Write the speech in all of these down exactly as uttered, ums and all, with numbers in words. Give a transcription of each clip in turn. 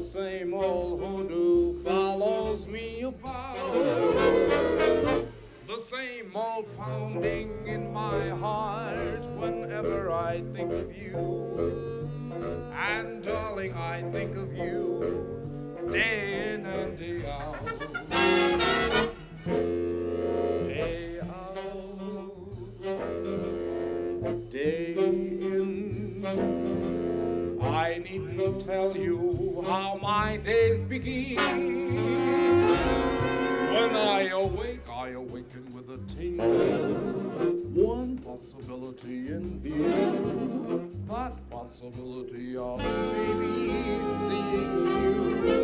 same old hoodoo follows me about. The same old pounding in my heart whenever I think of you. And darling, I think of you day in and day out. Day out, day in. I needn't tell you how my days begin. When I awake, I awaken with a tingle. One possibility in view, that possibility of maybe seeing you.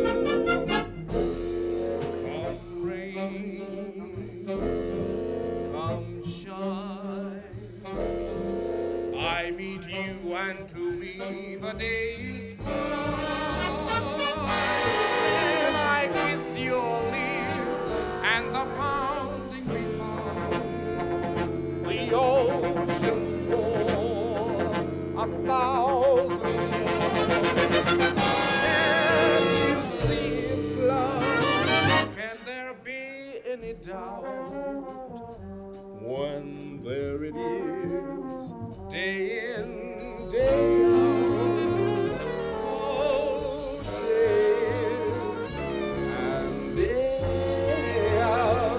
Come rain, come shine, I meet you, and to me the day is fine. And I kiss your lips, and the pounding becomes the ocean's roar, a thousand joys. Can you see it's love? Can there be any doubt? When there it is, day in, day out, oh, day in and day out.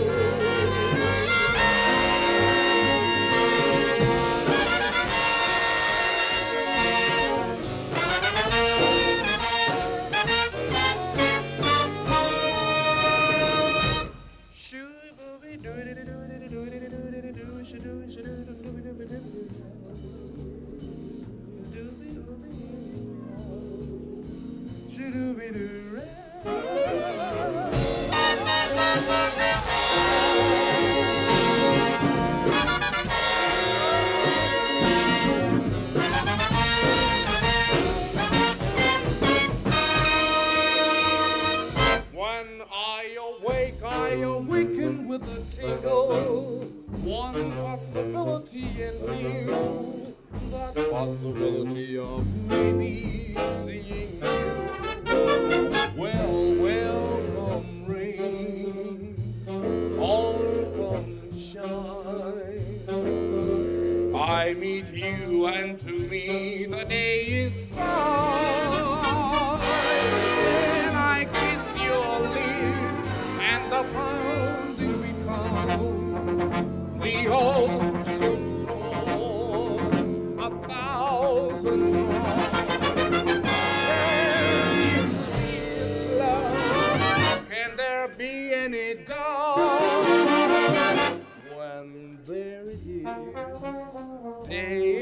When I awake, I awaken with a tingle. One possibility in view, that possibility of maybe seeing you. Well, welcome rain, all come shine. I meet you, and to me the day is fine. And I kiss your lips, and the pounding becomes the ocean's roar, a thousand drums. Can you see this love? Can there be any doubt? When there it is, day